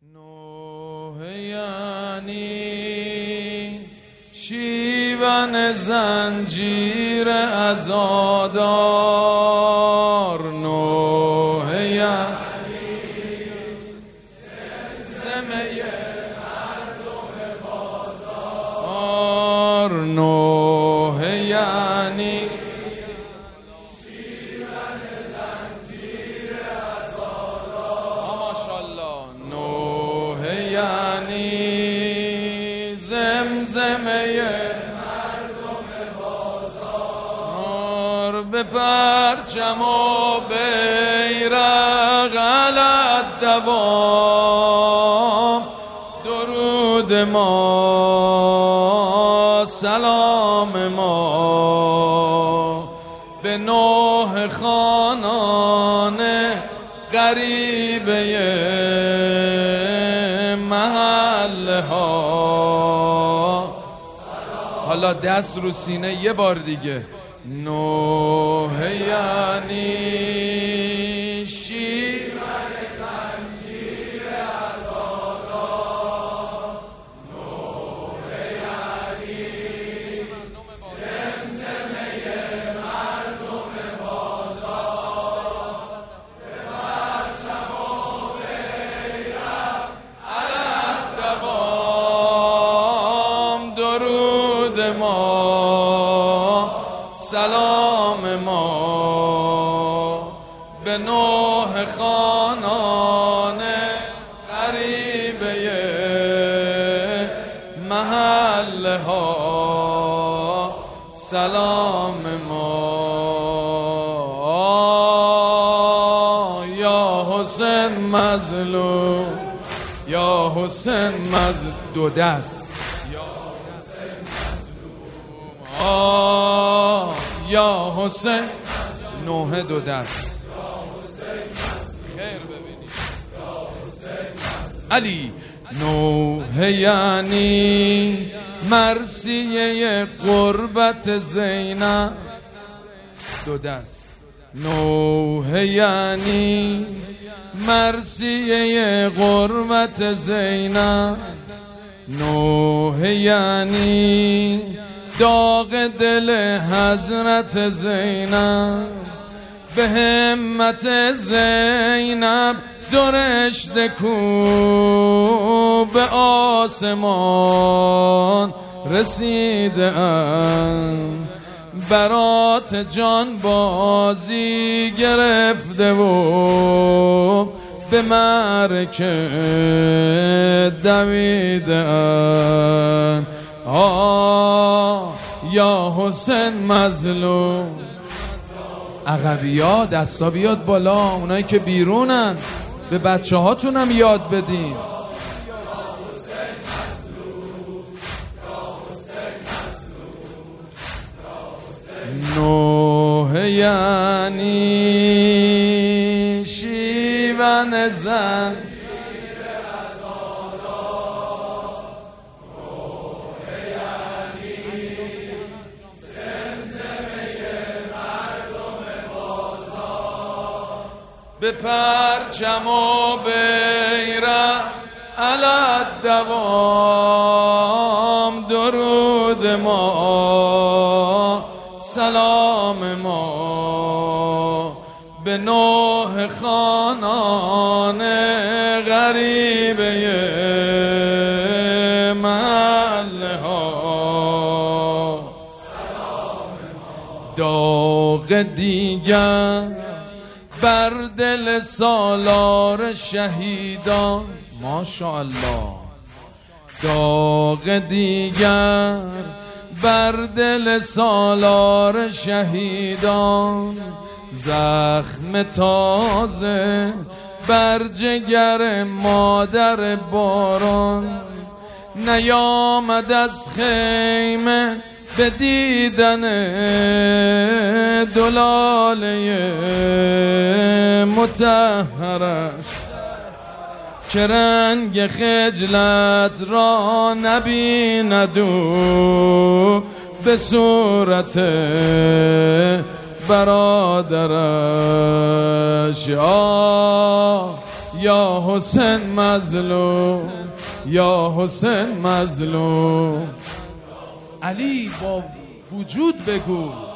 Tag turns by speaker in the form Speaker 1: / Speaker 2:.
Speaker 1: نوح یعنی شیون زنجیر عزادار، نوح یعنی زمزمه مردم بازار، نوح یعنی شیون زنجیر عزادار، ماشاءالله. نوح یعنی زمزمه مردم بازار، به پرچم و بیرق علی الدوام، درود ما سلام ما به نوح خانان غریبه محله ها. حالا دست رو سینه یه بار دیگه. نوح یعنی شیون زنجیر عزادار، نوح یعنی زمزمه مردم بازار، به پرچم و بیرق علی الدوام، درود ما سلام ما به نوح خانان غریبه محله ها، سلام ما. یا حسین مظلوم، یا حسین مظلوم، دو دست. یا حسین نوح دو دست. خیر ببینید علی. نوح یعنی مرثیه قربت زینب، دو دست. نوح یعنی مرثیه قربت زینب، نوح یعنی داغ دل حضرت زینب، به همت زینب درشت کو به آسمان رسیده اند، برات جان بازی گرفته و به معرکه دویده اند. یا حسین مظلوم. عقبیا دستا بیاد بالا، اونایی که بیرونن به بچه هاتونم یاد بدین. نوح یعنی شیون زن به پرچم و بیرق علی الدوام، درود ما سلام ما به نوح خانان غریبه محله ها. داغ دیگر بر دل سالار شهیدان، ماشاءالله. داغ دیگر بر دل سالار شهیدان، زخم تازه بر جگر مادر باران، نیامد از خیمه به دیدن دلاله مطهرش، که رنگ خجلت را نبیند او به صورت برادرش. یا حسین مظلوم، یا حسین مظلوم. علی با وجود بگو